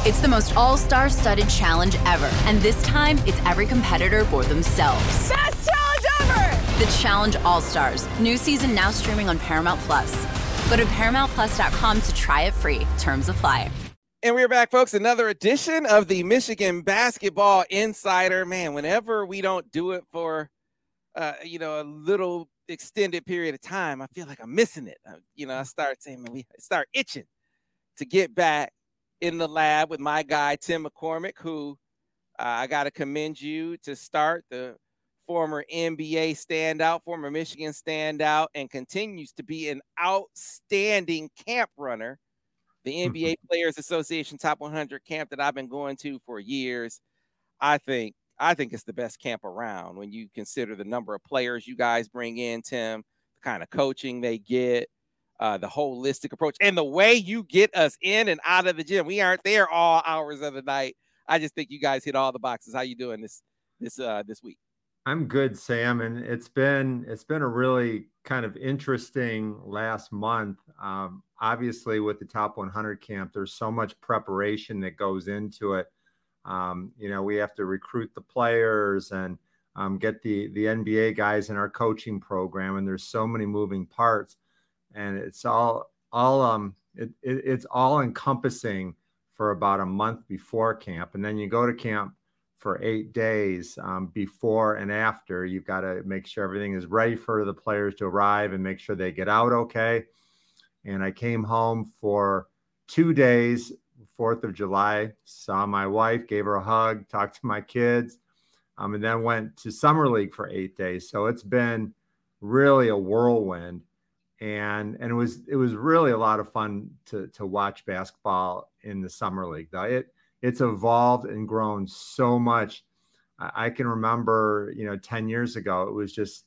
It's the most all-star studded challenge ever. And this time, it's every competitor for themselves. Best challenge ever! The Challenge All-Stars. New season now streaming on Paramount+. Go to ParamountPlus.com to try it free. Terms apply. And we're back, folks. Another edition of the Michigan Basketball Insider. Man, whenever we don't do it for, a little extended period of time, I feel like I'm missing it. I start saying, we start itching to get back in the lab with my guy, Tim McCormick, who I got to commend you to start, the former NBA standout, former Michigan standout, and continues to be an outstanding camp runner. The NBA Players Association Top 100 camp that I've been going to for years. I think it's the best camp around when you consider the number of players you guys bring in, Tim, the kind of coaching they get, the holistic approach, and the way you get us in and out of the gym. We aren't there all hours of the night. I just think you guys hit all the boxes. How you doing this week? I'm good, Sam, and it's been a really kind of interesting last month. Obviously, with the Top 100 camp, there's so much preparation that goes into it. We have to recruit the players and get the NBA guys in our coaching program, and there's so many moving parts, and it's all encompassing for about a month before camp, and then you go to camp for 8 days before and after. You've got to make sure everything is ready for the players to arrive and make sure they get out okay. And I came home for 2 days, 4th of July, saw my wife, gave her a hug, talked to my kids, and then went to Summer League for 8 days. So it's been really a whirlwind. And it was really a lot of fun to watch basketball in the Summer League. It's evolved and grown so much. I can remember, 10 years ago, it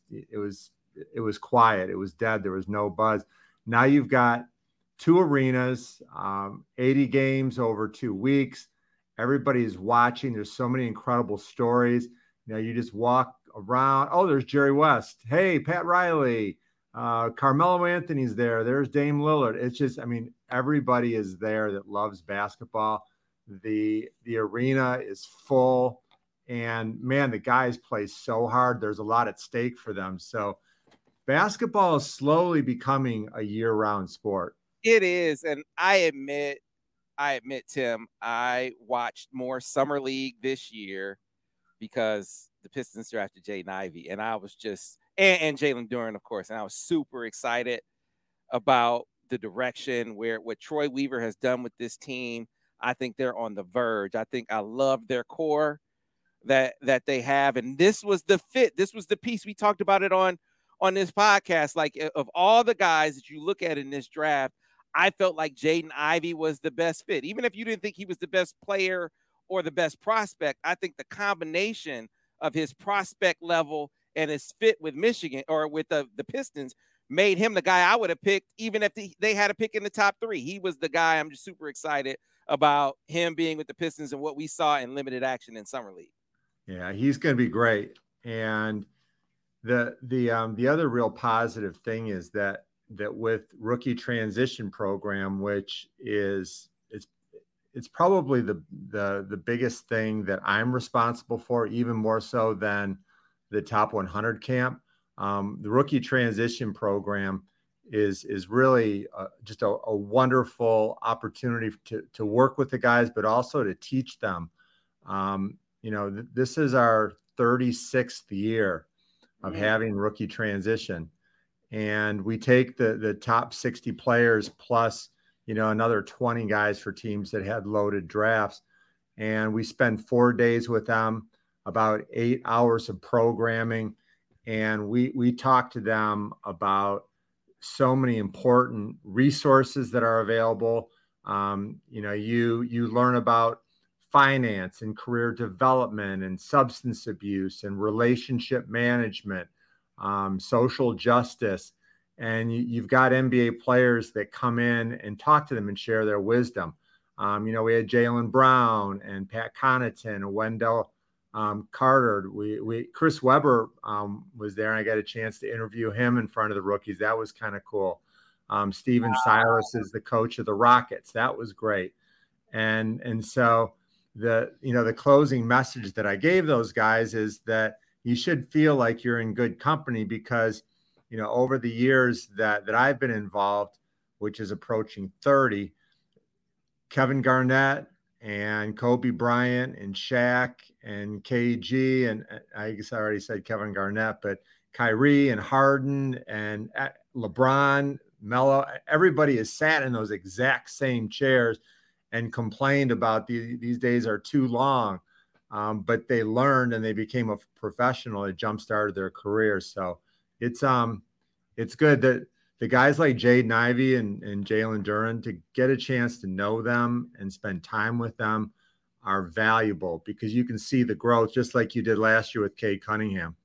was quiet. It was dead. There was no buzz. Now you've got 2 arenas, 80 games over 2 weeks. Everybody's watching. There's so many incredible stories. You just walk around. Oh, there's Jerry West. Hey, Pat Riley. Carmelo Anthony's there. There's Dame Lillard. It's just, everybody is there that loves basketball. The arena is full, and man, the guys play so hard. There's a lot at stake for them. So basketball is slowly becoming a year-round sport. It is, and I admit, Tim, I watched more Summer League this year because the Pistons drafted Jaden Ivey, and I was just and Jalen Duren, of course, and I was super excited about the direction what Troy Weaver has done with this team. I think they're on the verge. I think I love their core that they have. And this was the fit. This was the piece. We talked about it on this podcast. Like, of all the guys that you look at in this draft, I felt like Jaden Ivey was the best fit. Even if you didn't think he was the best player or the best prospect, I think the combination of his prospect level and his fit with Michigan or with the Pistons made him the guy I would have picked, even if they had a pick in the top 3. He was the guy. I'm just super excited about him being with the Pistons and what we saw in limited action in Summer League. Yeah, he's going to be great. And the other real positive thing is that with rookie transition program, which is it's probably the biggest thing that I'm responsible for, even more so than the Top 100 camp. The rookie transition program is really just a wonderful opportunity to work with the guys, but also to teach them. This is our 36th year of having rookie transition, and we take the top 60 players plus, another 20 guys for teams that had loaded drafts. And we spend 4 days with them, about 8 hours of programming. And we talk to them about so many important resources that are available. You learn about finance and career development and substance abuse and relationship management, social justice. And you've got NBA players that come in and talk to them and share their wisdom. We had Jaylen Brown and Pat Connaughton and Wendell Carter. Chris Webber was there, and I got a chance to interview him in front of the rookies. That was kind of cool. Steven Silas is the coach of the Rockets. That was great. And so the closing message that I gave those guys is that you should feel like you're in good company, because, over the years that I've been involved, which is approaching 30, Kevin Garnett and Kobe Bryant and Shaq and KG, and I guess I already said Kevin Garnett, but Kyrie and Harden and LeBron, Melo, everybody has sat in those exact same chairs and complained about these days are too long. But they learned and they became a professional. It jump-started their careers. So it's good that the guys like Jaden Ivey and Jalen Duren, to get a chance to know them and spend time with them, are valuable, because you can see the growth, just like you did last year with Cade Cunningham.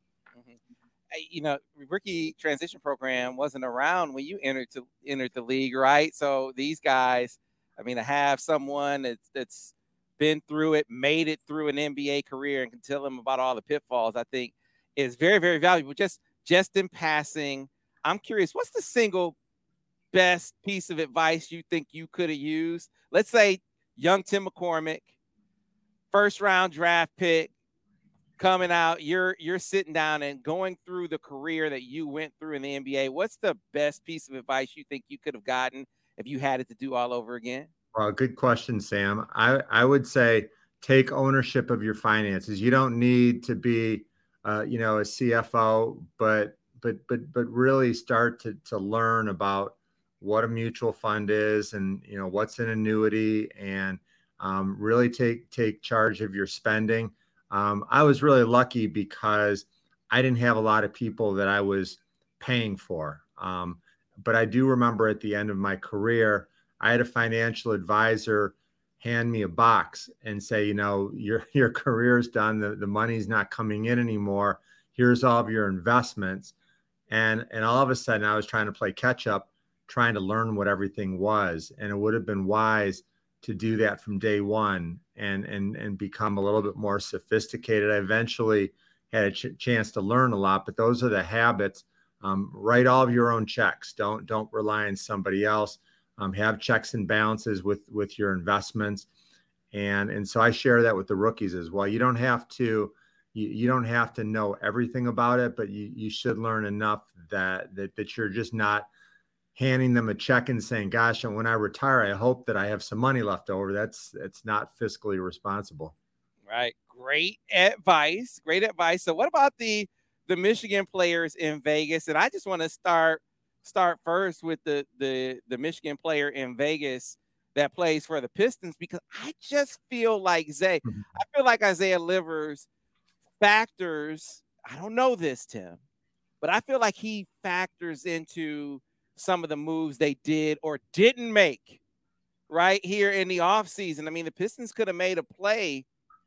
Rookie transition program wasn't around when you entered the league, right? So these guys, to have someone that's been through it, made it through an NBA career, and can tell them about all the pitfalls, I think is very, very valuable. Just in passing, I'm curious, what's the single best piece of advice you think you could have used? Let's say young Tim McCormick, first round draft pick, coming out, you're sitting down and going through the career that you went through in the NBA. What's the best piece of advice you think you could have gotten if you had it to do all over again? Well, good question, Sam. I would say take ownership of your finances. You don't need to be, a CFO, but really start to learn about what a mutual fund is, and what's an annuity, and really take charge of your spending. I was really lucky because I didn't have a lot of people that I was paying for. But I do remember at the end of my career, I had a financial advisor hand me a box and say, your career's done. The money's not coming in anymore. Here's all of your investments. And all of a sudden I was trying to play catch up, trying to learn what everything was. And it would have been wise to do that from day one and become a little bit more sophisticated. I eventually had a chance to learn a lot, but those are the habits. Write all of your own checks. Don't rely on somebody else. Have checks and balances with your investments. And so I share that with the rookies as well. You don't have to know everything about it, but you should learn enough that you're just not handing them a check and saying, gosh, and when I retire, I hope that I have some money left over. It's not fiscally responsible. Right. Great advice. So what about the Michigan players in Vegas? And I just want to start first with the Michigan player in Vegas that plays for the Pistons, because I just feel like Isaiah Livers factors, I don't know this, Tim, but I feel like he factors into some of the moves they did or didn't make right here in the offseason. The Pistons could have made a play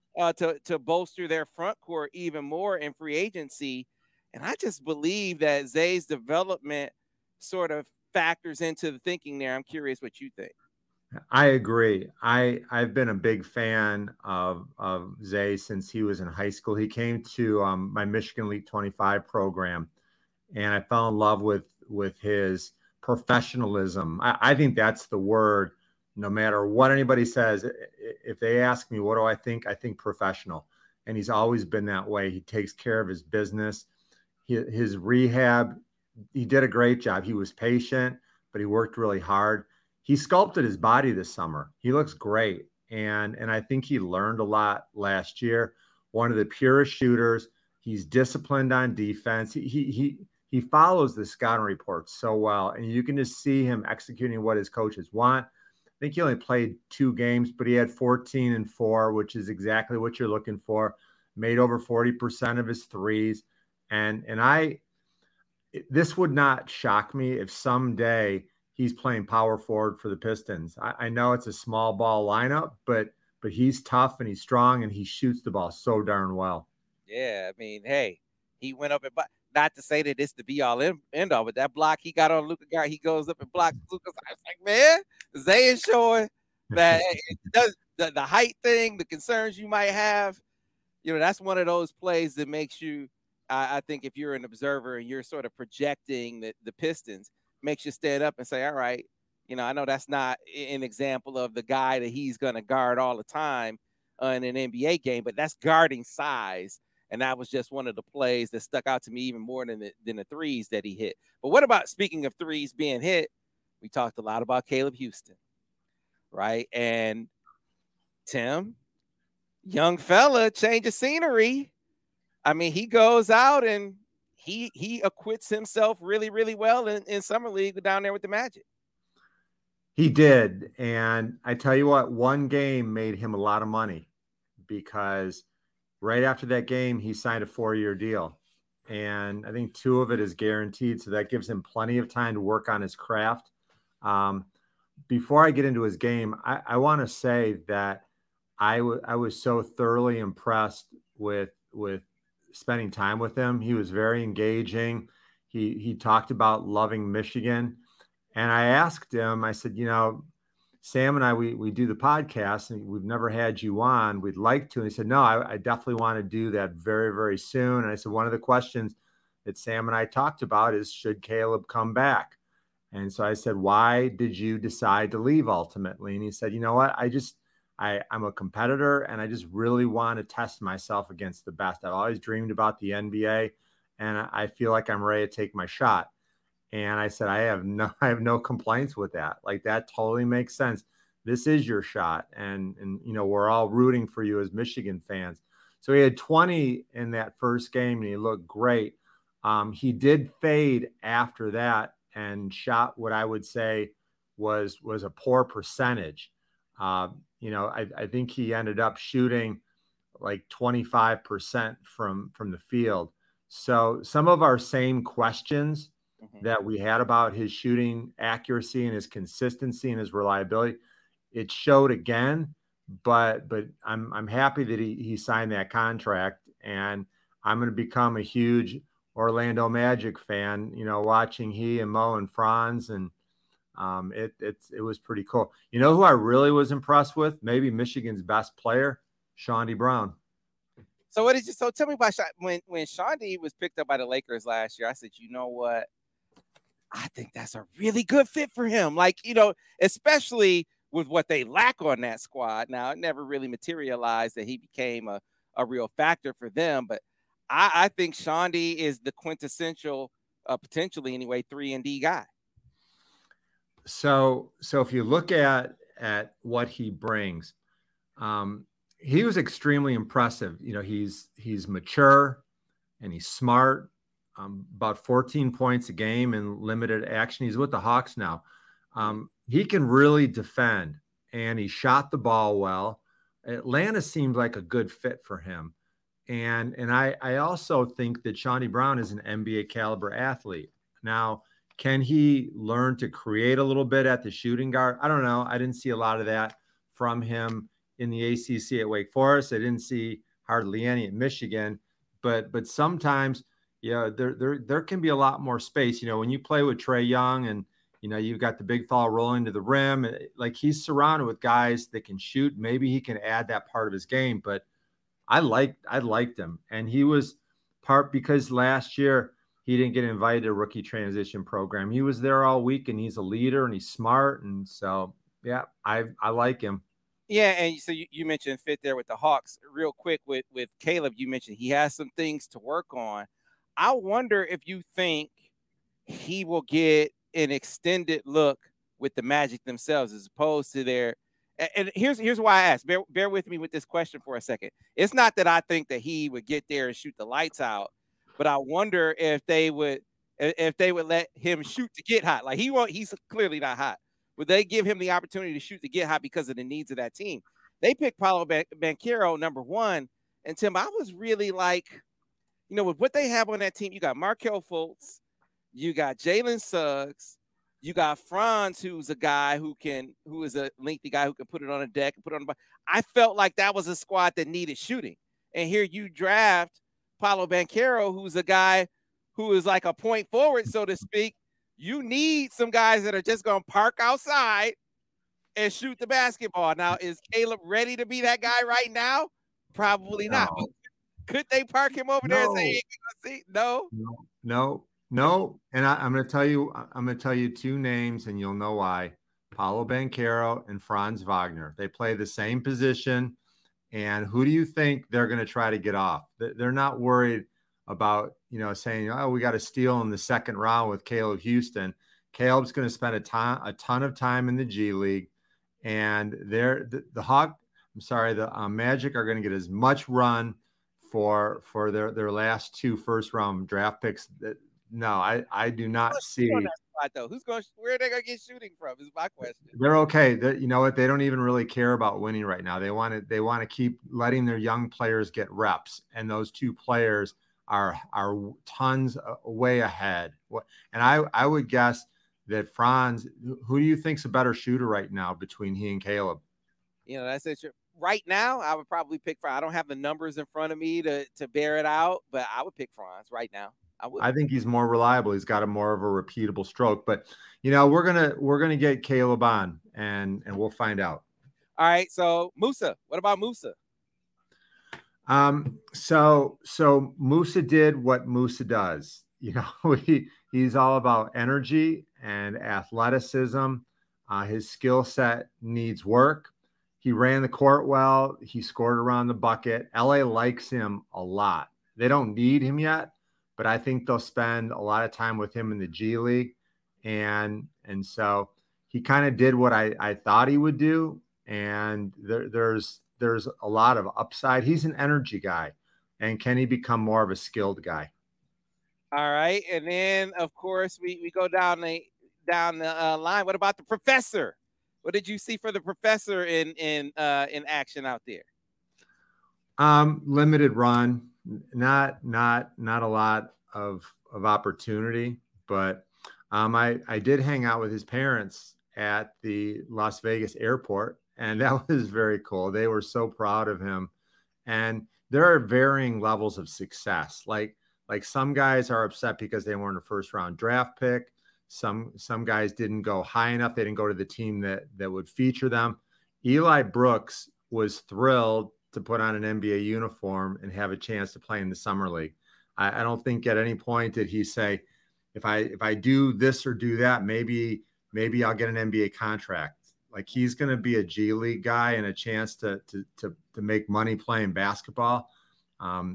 to bolster their front court even more in free agency. And I just believe that Zay's development sort of factors into the thinking there. I'm curious what you think. I agree. I've been a big fan of Zay since he was in high school. He came to my Michigan Elite 25 program, and I fell in love with his professionalism. I think that's the word. No matter what anybody says, if they ask me, what do I think professional. And he's always been that way. He takes care of his business. His rehab, he did a great job. He was patient, but he worked really hard. He sculpted his body this summer. He looks great. And I think he learned a lot last year. One of the purest shooters. He's disciplined on defense. He follows the scouting reports so well. And you can just see him executing what his coaches want. I think he only played 2 games, but he had 14 and 4, which is exactly what you're looking for. Made over 40% of his threes. And this would not shock me if someday he's playing power forward for the Pistons. I know it's a small ball lineup, but he's tough and he's strong and he shoots the ball so darn well. Yeah, hey, he went up and not to say that it's the be all end all, but that block he got on Luka Garnett, he goes up and blocks Luka. I was like, man, Zay is showing that it does the height thing, the concerns you might have. That's one of those plays that makes you. I think if you're an observer and you're sort of projecting the Pistons, makes you stand up and say, all right, I know that's not an example of the guy that he's going to guard all the time in an NBA game, but that's guarding size. And that was just one of the plays that stuck out to me even more than the threes that he hit. But what about, speaking of threes being hit, we talked a lot about Caleb Houston, right? And Tim, young fella, change of scenery. I mean, he goes out and he acquits himself really, really well in Summer League down there with the Magic. He did. And I tell you what, one game made him a lot of money because right after that game, he signed a 4-year deal. And I think 2 of it is guaranteed. So that gives him plenty of time to work on his craft. Before I get into his game, I want to say that I was so thoroughly impressed with spending time with him. He was very engaging. He talked about loving Michigan. And I asked him, I said, Sam and I, we do the podcast and we've never had you on. We'd like to. And he said, no, I definitely want to do that very, very soon. And I said, one of the questions that Sam and I talked about is, should Caleb come back? And so I said, why did you decide to leave ultimately? And he said, you know what? I'm a competitor and I just really want to test myself against the best. I've always dreamed about the NBA and I feel like I'm ready to take my shot. And I said, I have no complaints with that. Like, that totally makes sense. This is your shot. And we're all rooting for you as Michigan fans. So he had 20 in that first game and he looked great. He did fade after that and shot what I would say was a poor percentage. I think he ended up shooting like 25% from the field. So some of our same questions that we had about his shooting accuracy and his consistency and his reliability, it showed again. But I'm happy that he signed that contract, and I'm going to become a huge Orlando Magic fan. Watching he and Mo and Franz, and it was pretty cool. You know who I really was impressed with? Maybe Michigan's best player, Chaundee Brown. So tell me about when Chaundee was picked up by the Lakers last year. I said, you know what? I think that's a really good fit for him. Especially with what they lack on that squad. Now, it never really materialized that he became a real factor for them, but I think Chaundee is the quintessential, potentially anyway, 3-and-D guy. So if you look at what he brings, he was extremely impressive. He's mature and he's smart. About 14 points a game in limited action. He's with the Hawks now. He can really defend, and he shot the ball well. Atlanta seemed like a good fit for him. And I also think that Chaundee Brown is an NBA caliber athlete. Now, can he learn to create a little bit at the shooting guard? I don't know. I didn't see a lot of that from him in the ACC at Wake Forest. I didn't see hardly any at Michigan, but sometimes, there can be a lot more space. When you play with Trae Young and, you've got the big fella rolling to the rim, like, he's surrounded with guys that can shoot. Maybe he can add that part of his game, but I liked him. And he was part because last year he didn't get invited to a rookie transition program. He was there all week, and he's a leader and he's smart. And so, yeah, I like him. Yeah, and so you mentioned fit there with the Hawks. Real quick with Caleb, you mentioned he has some things to work on. I wonder if you think he will get an extended look with the Magic themselves as opposed to their – and here's why I asked. Bear with me with this question for a second. It's not that I think that he would get there and shoot the lights out, but I wonder if they would let him shoot to get hot. Like, he's clearly not hot. Would they give him the opportunity to shoot to get hot because of the needs of that team? They picked Paolo Banchero number 1, and Tim, I was really like – with what they have on that team, you got Markelle Fultz, you got Jalen Suggs, you got Franz, who's a guy who is a lengthy guy who can put it on a deck and put it on the. I felt like that was a squad that needed shooting, and here you draft Paolo Banchero, who's a guy who is like a point forward, so to speak. You need some guys that are just going to park outside and shoot the basketball. Now, is Caleb ready to be that guy right now? Probably not. But could they park him over there and say, "Hey, no"? No. And I'm going to tell you 2 names, and you'll know why. Paolo Banchero and Franz Wagner. They play the same position. And who do you think they're going to try to get off? They're not worried about, saying, oh, we got to steal in the second round with Caleb Houston. Caleb's going to spend a ton of time in the G League. And the Magic are going to get as much run for their last 2 first-round draft picks. No, I do not see. Though, where are they gonna get shooting from? Is my question. They're okay. You know what? They don't even really care about winning right now. They want to keep letting their young players get reps, and those 2 players are tons way ahead. And I would guess that Franz. Who do you think's a better shooter right now between he and Caleb? That's it. Right now, I would probably pick Franz. I don't have the numbers in front of me to bear it out, but I would pick Franz right now. I think he's more reliable. He's got a more of a repeatable stroke. But we're gonna get Caleb on, and we'll find out. All right. So Musa, what about Musa? So Musa did what Musa does. He's all about energy and athleticism. His skill set needs work. He ran the court well. He scored around the bucket. LA likes him a lot. They don't need him yet, but I think they'll spend a lot of time with him in the G League. And so he kind of did what I thought he would do. And there's a lot of upside. He's an energy guy. And can he become more of a skilled guy? All right. And then, of course, we go down the line. What about the professor? What did you see for the professor in action out there? Limited run, not a lot of opportunity, but I did hang out with his parents at the Las Vegas airport, and that was very cool. They were so proud of him. And there are varying levels of success. Like some guys are upset because they weren't a first round draft pick. Some guys didn't go high enough. They didn't go to the team that would feature them. Eli Brooks was thrilled to put on an NBA uniform and have a chance to play in the summer league. I don't think at any point did he say, if I do this or do that, maybe I'll get an NBA contract. Like, he's going to be a G League guy and a chance to make money playing basketball. I'm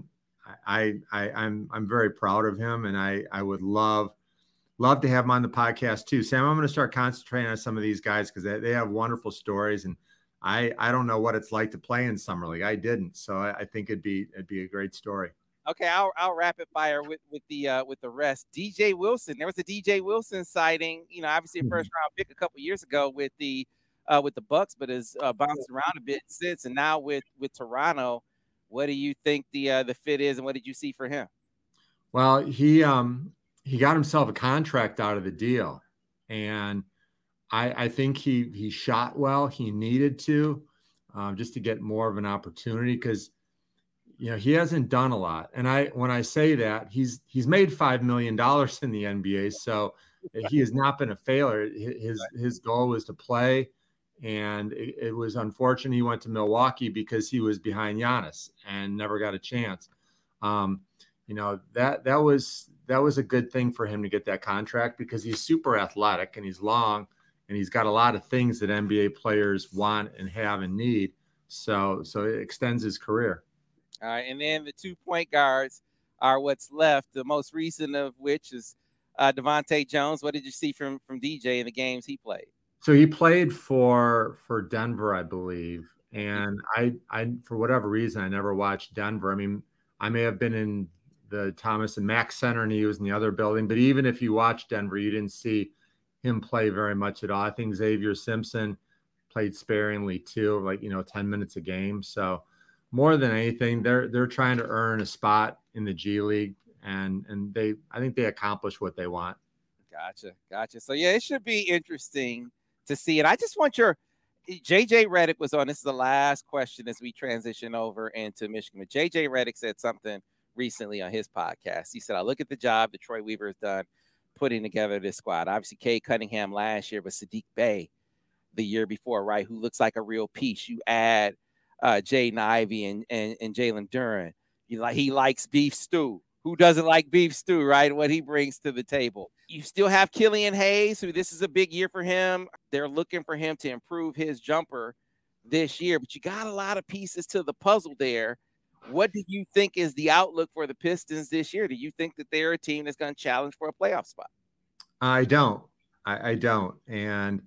very proud of him, and I would love to have him on the podcast too. Sam, I'm going to start concentrating on some of these guys because they have wonderful stories, and I don't know what it's like to play in summer league. I didn't, so I think it'd be a great story. Okay, I'll rapid fire with the rest. DJ Wilson, there was a DJ Wilson sighting. Obviously a first round pick a couple years ago with the Bucks, but has bounced around a bit since, and now with Toronto. What do you think the fit is, and what did you see for him? Well, he got himself a contract out of the deal, and I think he shot well. He needed to just to get more of an opportunity because he hasn't done a lot. And when I say that, he's made $5 million in the NBA, so he has not been a failure. His goal was to play, and it was unfortunate he went to Milwaukee because he was behind Giannis and never got a chance. That was a good thing for him to get that contract because he's super athletic and he's long and he's got a lot of things that NBA players want and have and need. So it extends his career. All right. And then the 2 point guards are what's left. The most recent of which is Devontae Jones. What did you see from DJ in the games he played? So he played for Denver, I believe. And I for whatever reason, I never watched Denver. I mean, I may have been in the Thomas and Mack Center and he was in the other building. But even if you watched Denver, you didn't see him play very much at all. I think Xavier Simpson played sparingly too, 10 minutes a game. So more than anything, they're trying to earn a spot in the G League, and I think they accomplished what they want. Gotcha. So yeah, it should be interesting to see it. I just want JJ Redick was on. This is the last question as we transition over into Michigan. But JJ Redick said something recently on his podcast. He said, I look at the job that Troy Weaver has done putting together this squad. Obviously, Cade Cunningham last year, but Sadiq Bey the year before, right, who looks like a real piece. You add Jaden Ivey and Jalen Duren. He likes beef stew. Who doesn't like beef stew, right? What he brings to the table. You still have Killian Hayes, who this is a big year for him. They're looking for him to improve his jumper this year, but you got a lot of pieces to the puzzle there. What do you think is the outlook for the Pistons this year? Do you think that they're a team that's going to challenge for a playoff spot? I don't. I don't. And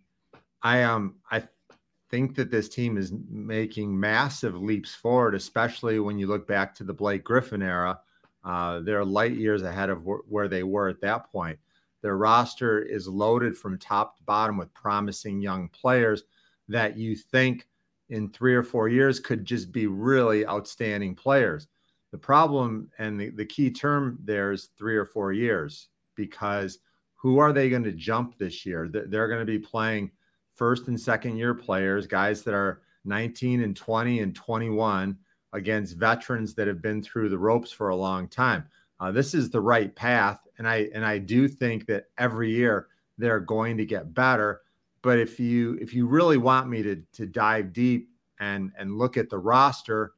I think that this team is making massive leaps forward, especially when you look back to the Blake Griffin era. They're light years ahead of where they were at that point. Their roster is loaded from top to bottom with promising young players that you think in 3 or 4 years could just be really outstanding players. The problem and the key term there is 3 or 4 years, because who are they going to jump this year? They're going to be playing first and second year players, guys that are 19 and 20 and 21 against veterans that have been through the ropes for a long time. This is the right path. And I do think that every year they're going to get better. But if you really want me to dive deep and look at the roster,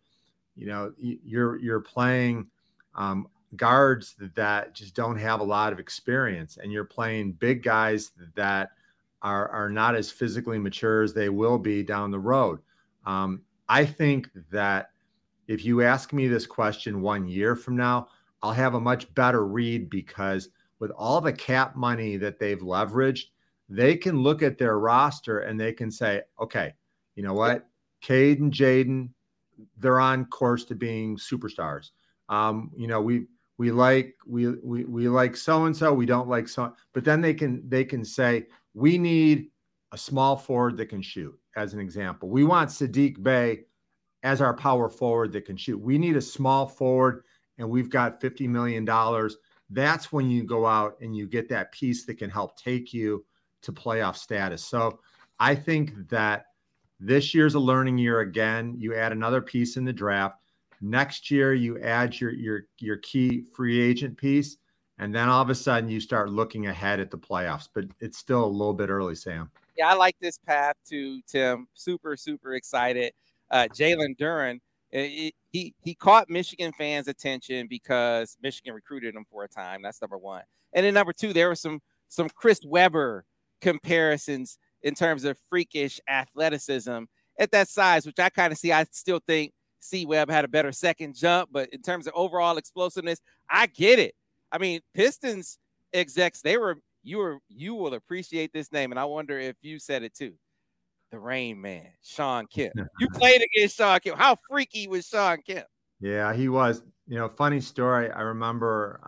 you're playing guards that just don't have a lot of experience, and you're playing big guys that are not as physically mature as they will be down the road. I think that if you ask me this question 1 year from now, I'll have a much better read, because with all the cap money that they've leveraged, they can look at their roster and they can say, okay, you know what? Cade and Jaden, they're on course to being superstars. We like so-and-so, we don't like so, but then they can say, we need a small forward that can shoot, as an example. We want Sadiq Bey as our power forward that can shoot. We need a small forward, and we've got $50 million. That's when you go out and you get that piece that can help take you to playoff status. So I think that this year's a learning year again. You add another piece in the draft. Next year, you add your key free agent piece, and then all of a sudden you start looking ahead at the playoffs. But it's still a little bit early, Sam. Yeah, I like this path too, Tim. Super, super excited. Jalen Duren, he caught Michigan fans' attention because Michigan recruited him for a time. That's number one. And then number two, there were some Chris Webber comparisons in terms of freakish athleticism at that size, which I kind of see. I still think C-Webb had a better second jump, but in terms of overall explosiveness, I get it. I mean, Pistons execs, you will appreciate this name, and I wonder if you said it too. The Rain Man, Shawn Kemp. You played against Shawn Kemp. How freaky was Shawn Kemp? Yeah, he was. Funny story. I remember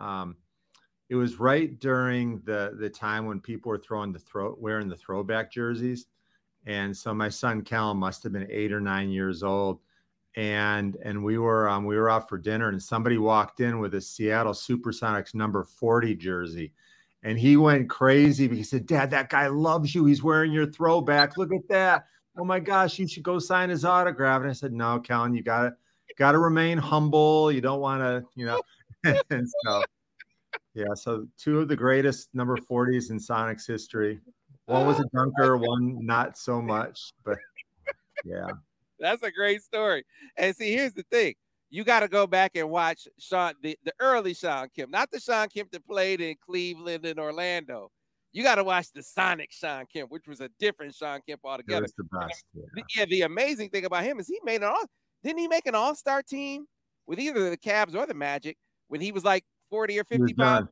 it was right during the time when people were wearing the throwback jerseys. And so my son Callum must have been 8 or 9 years old. And we were out for dinner, and somebody walked in with a Seattle Supersonics number 40 jersey. And he went crazy because he said, "Dad, that guy loves you. He's wearing your throwback. Look at that. Oh my gosh, you should go sign his autograph." And I said, "No, Callan, you gotta remain humble. You don't want to, And so, yeah. So 2 of the greatest number 40s in Sonics history. One was a dunker, one not so much, but yeah. That's a great story. And see, here's the thing. You got to go back and watch the early Shawn Kemp, not the Shawn Kemp that played in Cleveland and Orlando. You got to watch the Sonic Shawn Kemp, which was a different Shawn Kemp altogether. It was the best. Yeah, the amazing thing about him is didn't he make an all-star team with either the Cavs or the Magic when he was like 40 or 50 pounds?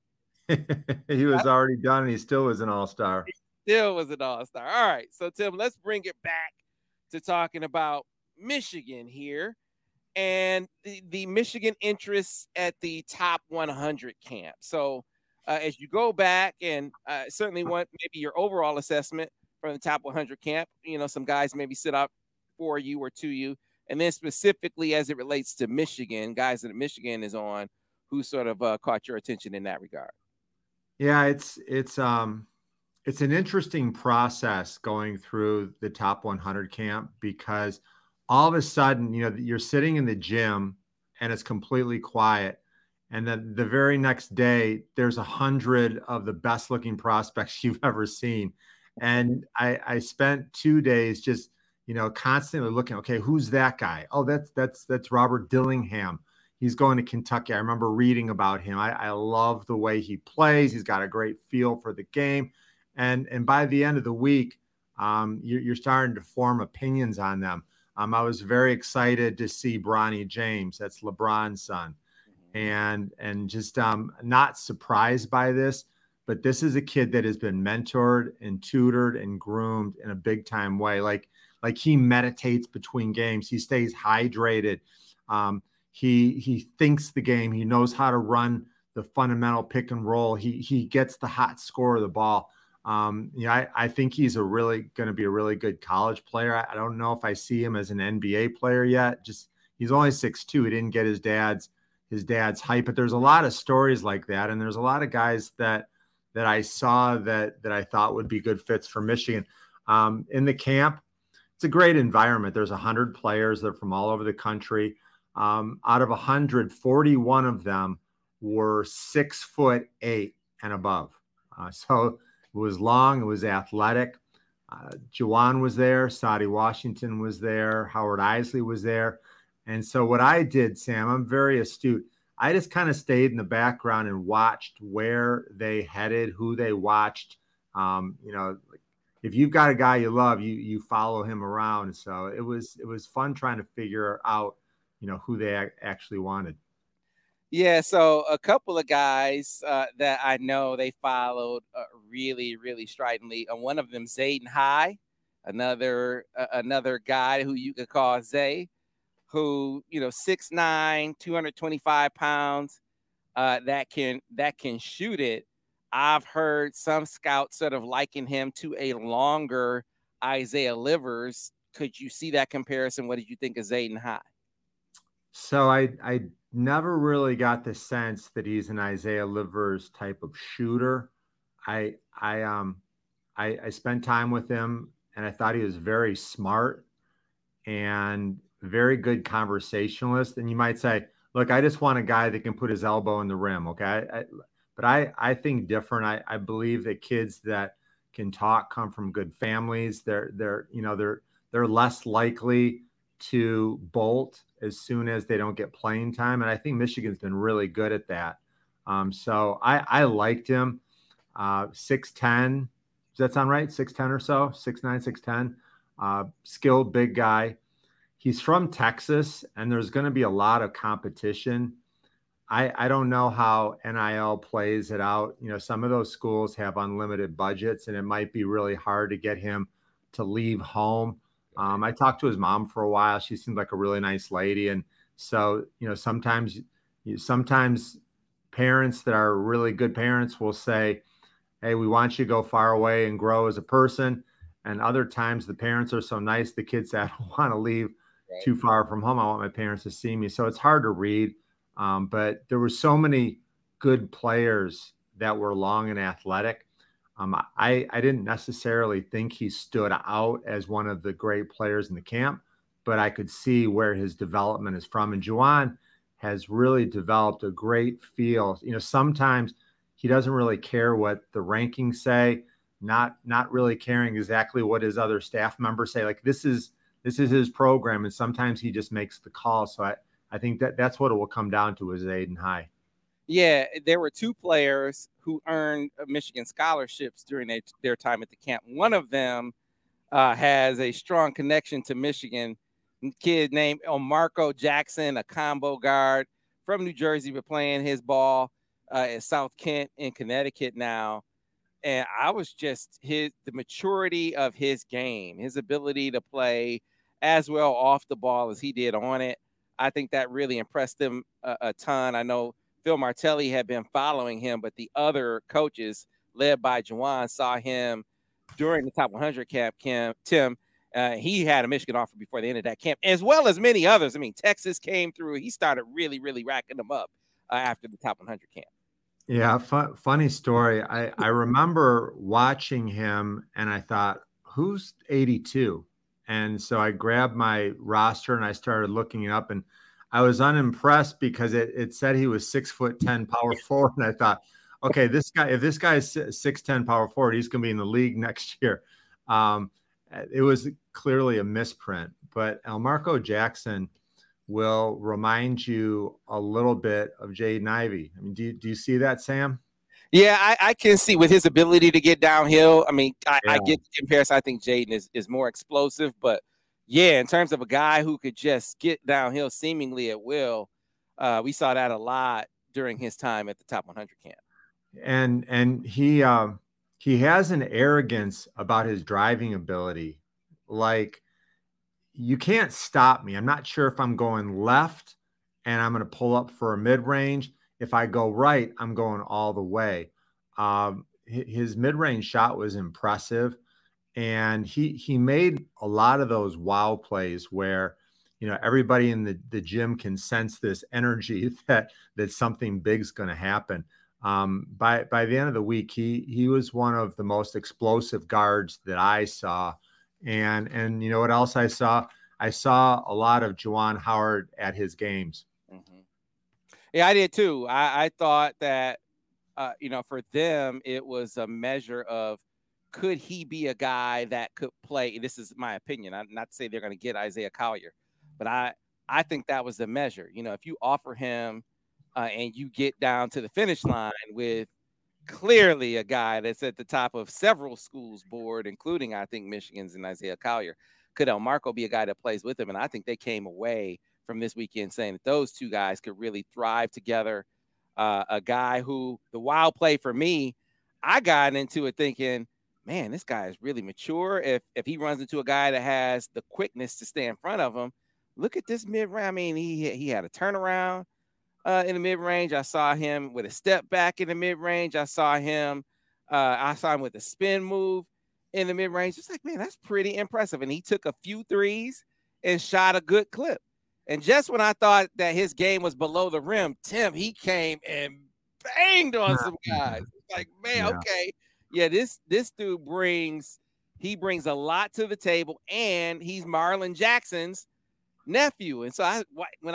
He was already done, and he still was an all-star. He still was an all-star. All right, so Tim, let's bring it back to talking about Michigan here. And the Michigan interests at the top 100 camp. So as you go back and certainly want maybe your overall assessment from the top 100 camp, some guys maybe sit up for you or to you. And then specifically as it relates to Michigan, guys that Michigan is on, who sort of caught your attention in that regard? Yeah, it's an interesting process going through the top 100 camp, because all of a sudden, you're sitting in the gym and it's completely quiet. And then the very next day, there's 100 of the best looking prospects you've ever seen. And I spent 2 days just, constantly looking, okay, who's that guy? Oh, that's Robert Dillingham. he's going to Kentucky. I remember reading about him. I love the way he plays. He's got a great feel for the game. And by the end of the week, you're starting to form opinions on them. I was very excited to see Bronny James. That's LeBron's son. And just not surprised by this, but this is a kid that has been mentored and tutored and groomed in a big time way. Like he meditates between games. He stays hydrated. He thinks the game. He knows how to run the fundamental pick and roll. He gets the hot score of the ball. I think he's going to be a really good college player. I don't know if I see him as an NBA player yet. Just he's only 6'2". He didn't get his dad's hype, but there's a lot of stories like that. And there's a lot of guys that I saw that I thought would be good fits for Michigan. In the camp, it's a great environment. There's 100 players that are from all over the country. Out of 100, 41 of them were 6'8" and above. So it was long. It was athletic. Juwan was there. Sadie Washington was there. Howard Isley was there. And so what I did, Sam, I'm very astute. I just kind of stayed in the background and watched where they headed, who they watched. If you've got a guy you love, you follow him around. So it was fun trying to figure out, who they actually wanted. Yeah, so a couple of guys that I know they followed really, really stridently. One of them, Zayden High, another guy who you could call Zay, who 6'9", 225 pounds, that can shoot it. I've heard some scouts sort of liken him to a longer Isaiah Livers. Could you see that comparison? What did you think of Zayden High? So I never really got the sense that he's an Isaiah Livers type of shooter. I spent time with him, and I thought he was very smart and very good conversationalist. And you might say, look, I just want a guy that can put his elbow in the rim. Okay. But I think different. I believe that kids that can talk come from good families. They're less likely to bolt as soon as they don't get playing time. And I think Michigan's been really good at that. So I liked him. 6'10", does that sound right? 6'10" or so, 6'9", 6'10", skilled big guy. He's from Texas, and there's going to be a lot of competition. I don't know how NIL plays it out. Some of those schools have unlimited budgets, and it might be really hard to get him to leave home. I talked to his mom for a while. She seemed like a really nice lady. And so, sometimes parents that are really good parents will say, hey, we want you to go far away and grow as a person. And other times the parents are so nice, the kids that don't want to leave too far from home. I want my parents to see me. So it's hard to read. But there were so many good players that were long and athletic. I didn't necessarily think he stood out as one of the great players in the camp, but I could see where his development is from. And Juwan has really developed a great feel. Sometimes he doesn't really care what the rankings say, not really caring exactly what his other staff members say. Like this is his program, and sometimes he just makes the call. So I think that's what it will come down to is Zayden High. Yeah, there were two players who earned Michigan scholarships during their time at the camp. One of them has a strong connection to Michigan. A kid named Marco Jackson, a combo guard from New Jersey, but playing his ball at South Kent in Connecticut now. And I was just the maturity of his game, his ability to play as well off the ball as he did on it. I think that really impressed him a ton. I know Phil Martelli had been following him, but the other coaches led by Juwan saw him during the top 100 camp. Tim, he had a Michigan offer before the end of that camp, as well as many others. I mean, Texas came through. He started really, really racking them up after the top 100 camp. Yeah, funny story. I remember watching him, and I thought, who's 82? And so I grabbed my roster, and I started looking it up, and I was unimpressed because it said he was 6'10" power forward. And I thought, okay, if this guy is 6'10" power forward, he's going to be in the league next year. It was clearly a misprint, but Elmarco Jackson will remind you a little bit of Jaden Ivey. I mean, do you see that, Sam? Yeah, I can see with his ability to get downhill. I mean, I get the comparison. I think Jaden is more explosive, but yeah, in terms of a guy who could just get downhill seemingly at will, we saw that a lot during his time at the Top 100 camp. And he has an arrogance about his driving ability. Like, you can't stop me. I'm not sure if I'm going left and I'm going to pull up for a mid-range. If I go right, I'm going all the way. His mid-range shot was impressive. And he made a lot of those wow plays where, you know, everybody in the gym can sense this energy that something big's going to happen. By the end of the week, he was one of the most explosive guards that I saw. And you know what else I saw? I saw a lot of Juwan Howard at his games. Mm-hmm. Yeah, I did too. I thought that, you know, for them, it was a measure of, could he be a guy that could play? This is my opinion. I'm not to say they're going to get Isaiah Collier, but I think that was the measure. You know, if you offer him and you get down to the finish line with clearly a guy that's at the top of several schools' board, including, I think, Michigan's and Isaiah Collier, could Elmarko be a guy that plays with him? And I think they came away from this weekend saying that those two guys could really thrive together. A guy who, the wild play for me, I got into it thinking, man, this guy is really mature. If he runs into a guy that has the quickness to stay in front of him, look at this mid-range. I mean, he had a turnaround in the mid-range. I saw him with a step back in the mid-range. I saw him with a spin move in the mid-range. It's like, man, that's pretty impressive. And he took a few threes and shot a good clip. And just when I thought that his game was below the rim, Tim, he came and banged on some guys. It's like, man, okay. Yeah, this dude brings a lot to the table, and he's Marlon Jackson's nephew. And so when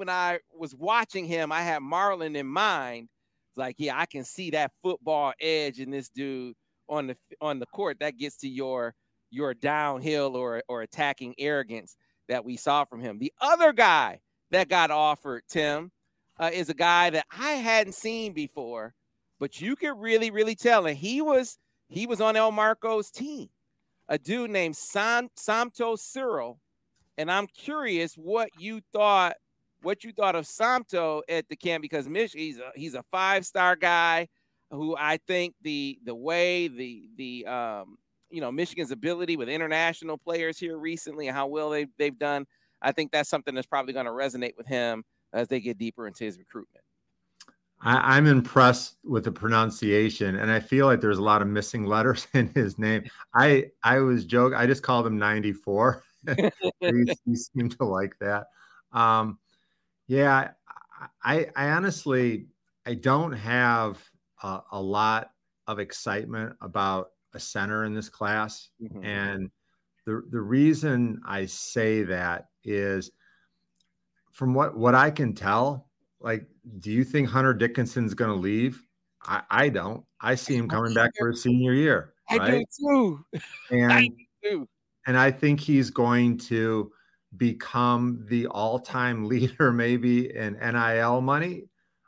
I was watching him, I had Marlon in mind. It's like, yeah, I can see that football edge in this dude on the court. That gets to your downhill or attacking arrogance that we saw from him. The other guy that got offered, Tim, is a guy that I hadn't seen before, but you could really, really tell. And he was on Elmarko's team, a dude named Somto Cyril. And I'm curious what you thought of Somto at the camp, because he's a 5-star guy who I think the way Michigan's ability with international players here recently and how well they've done, I think that's something that's probably going to resonate with him as they get deeper into his recruitment. I'm impressed with the pronunciation, and I feel like there's a lot of missing letters in his name. I was joking. I just called him 94. he seemed to like that. Yeah, I honestly, I don't have a lot of excitement about a center in this class. Mm-hmm. And the reason I say that is, from what I can tell, like, do you think Hunter Dickinson's going to leave? I don't. I see him coming back for his senior year. Right? I do too. And I think he's going to become the all-time leader, maybe in NIL money.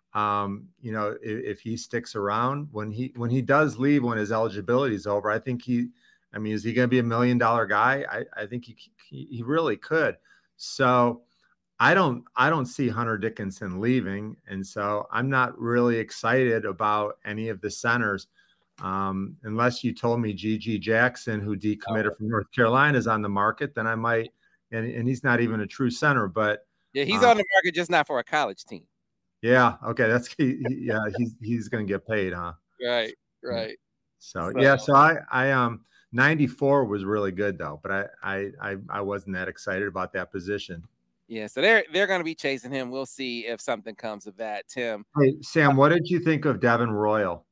If he sticks around, when he does leave, when his eligibility is over, I think is he going to be $1 million guy? I think he really could. So I don't see Hunter Dickinson leaving. And so I'm not really excited about any of the centers. Unless you told me G.G. Jackson, who decommitted from North Carolina, is on the market, then I might, and he's not even a true center, but yeah, he's on the market, just not for a college team. Yeah. Okay. He's going to get paid, huh? Right. So I 94 was really good though, but I wasn't that excited about that position. Yeah. So they're going to be chasing him. We'll see if something comes of that, Tim. Hey, Sam, what did you think of Devin Royal?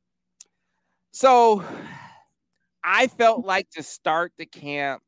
So I felt like to start the camp,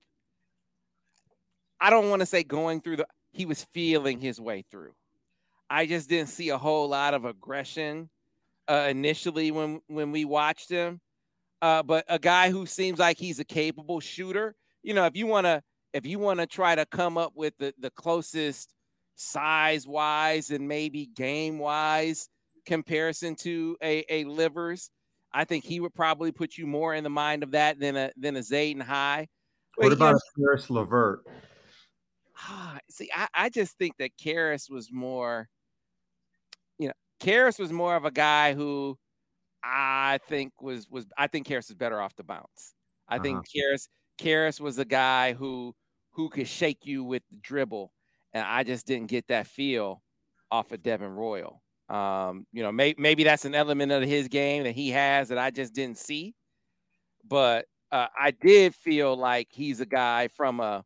I don't want to say he was feeling his way through. I just didn't see a whole lot of aggression initially when we watched him. But a guy who seems like he's a capable shooter. You know, if you want to try to come up with the closest size-wise and maybe game-wise comparison to a Livers. I think he would probably put you more in the mind of that than a Zayden High. What about Caris LeVert? See, I just think that Caris was more, Caris was more of a guy who I think I think Caris is better off the bounce. I think Caris was a guy who could shake you with the dribble, and I just didn't get that feel off of Devin Royal. Maybe that's an element of his game that he has that I just didn't see, but I did feel like he's a guy from a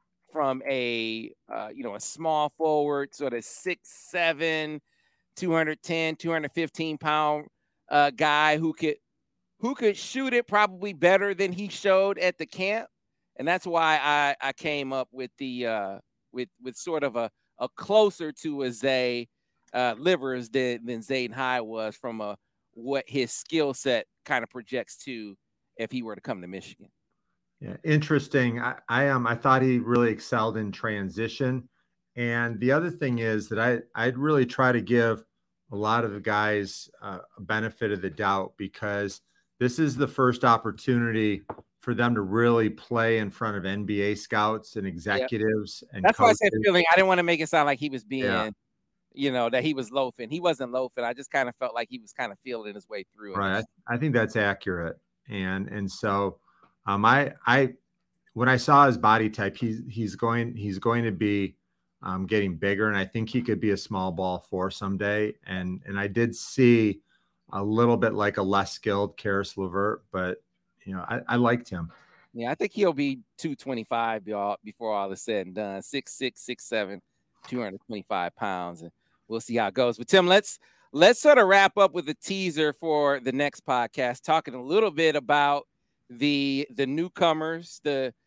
small forward, sort of 6'7", 210, 215 pound guy who could shoot it probably better than he showed at the camp. And that's why I came up with the with sort of a closer to a Zay Livers than Zayden High was from what his skill set kind of projects to if he were to come to Michigan. Yeah, interesting. I thought he really excelled in transition. And the other thing is that I'd really try to give a lot of the guys a benefit of the doubt, because this is the first opportunity for them to really play in front of NBA scouts and executives. Yep. And that's coaches. why I said feeling. I didn't want to make it sound like he was being, that he was loafing. He wasn't loafing. I just kind of felt like he was kind of feeling his way through it. Right. I think that's accurate. And so I when I saw his body type, he's going to be getting bigger, and I think he could be a small ball four someday. And I did see a little bit like a less skilled Caris LeVert, but I liked him. Yeah, I think he'll be 225 before all is said and done. 6'6", 6'7", 225 pounds, and we'll see how it goes. But Tim, let's sort of wrap up with a teaser for the next podcast, talking a little bit about the newcomers.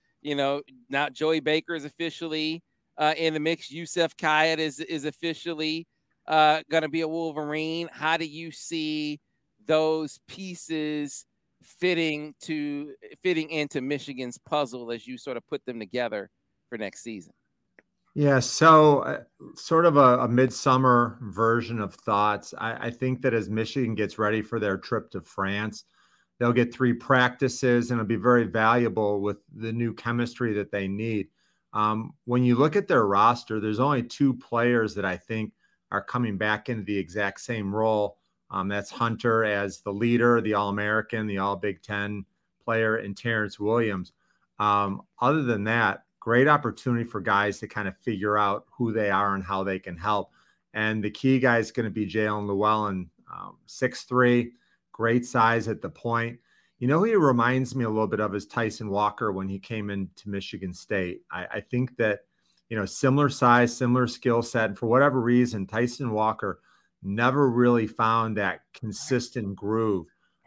Now Joey Baker is officially in the mix. Yusuf Kayat is officially going to be a Wolverine. How do you see those pieces fitting into Michigan's puzzle as you sort of put them together for next season? Yeah, so sort of a midsummer version of thoughts. I think that as Michigan gets ready for their trip to France, they'll get 3 practices, and it'll be very valuable with the new chemistry that they need. When you look at their roster, there's only 2 players that I think are coming back into the exact same role. That's Hunter as the leader, the All-American, the All-Big Ten player, and Terrence Williams. Other than that, great opportunity for guys to kind of figure out who they are and how they can help. And the key guy is going to be Jalen Llewellyn, 6'3", great size at the point. He reminds me a little bit of is Tyson Walker when he came into Michigan State. I think that, similar size, similar skill set. And for whatever reason, Tyson Walker never really found that consistent groove.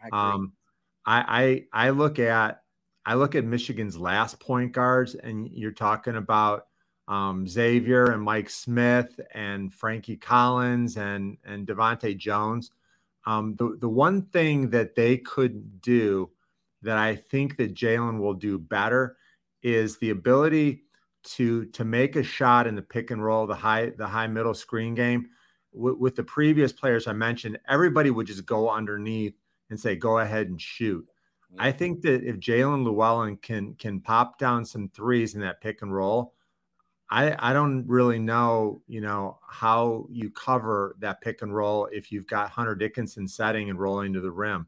I look at Michigan's last point guards, and you're talking about Xavier and Mike Smith and Frankie Collins and Devontae Jones. The one thing that they could do that I think that Jalen will do better is the ability to make a shot in the pick and roll, the high middle screen game. With the previous players I mentioned, everybody would just go underneath and say, go ahead and shoot. Yeah. I think that if Jalen Llewellyn can pop down some threes in that pick and roll, I don't really know, how you cover that pick and roll if you've got Hunter Dickinson setting and rolling to the rim.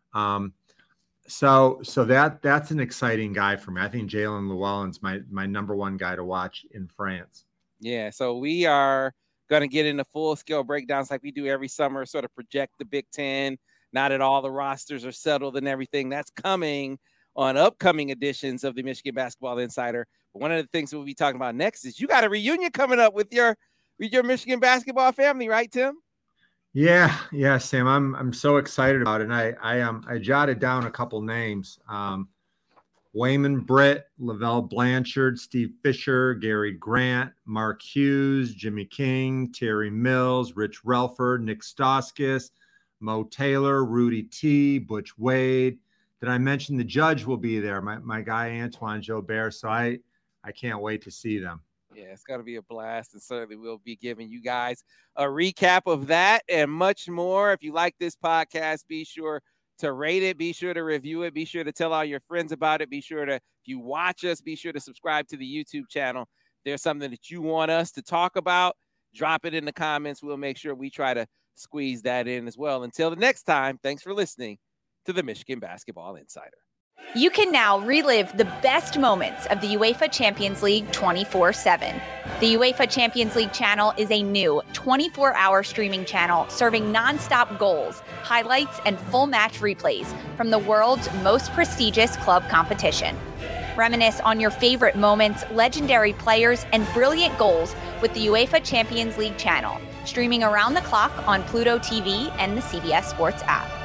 So that's an exciting guy for me. I think Jalen Llewellyn's my number one guy to watch in France. Yeah, so we are going to get into full-scale breakdowns like we do every summer, sort of project the Big Ten, now that all the rosters are settled and everything. That's coming on upcoming editions of the Michigan Basketball Insider. But one of the things we'll be talking about next is you got a reunion coming up with your Michigan basketball family, right, Tim? Yeah, Sam. I'm so excited about it. And I jotted down a couple names. Wayman Britt, Lavelle Blanchard, Steve Fisher, Gary Grant, Mark Hughes, Jimmy King, Terry Mills, Rich Relford, Nick Stauskas, Mo Taylor, Rudy T, Butch Wade. Did I mention the judge will be there? My guy Antoine Jobert. So I can't wait to see them. Yeah, it's going to be a blast, and certainly we'll be giving you guys a recap of that and much more. If you like this podcast, be sure to rate it, be sure to review it, be sure to tell all your friends about it, be sure to, if you watch us, be sure to subscribe to the YouTube channel. If there's something that you want us to talk about, drop it in the comments. We'll make sure we try to squeeze that in as well. Until the next time, thanks for listening to the Michigan Basketball Insider. You can now relive the best moments of the UEFA Champions League 24/7. The UEFA Champions League channel is a new 24-hour streaming channel serving nonstop goals, highlights, and full match replays from the world's most prestigious club competition. Reminisce on your favorite moments, legendary players, and brilliant goals with the UEFA Champions League channel, streaming around the clock on Pluto TV and the CBS Sports app.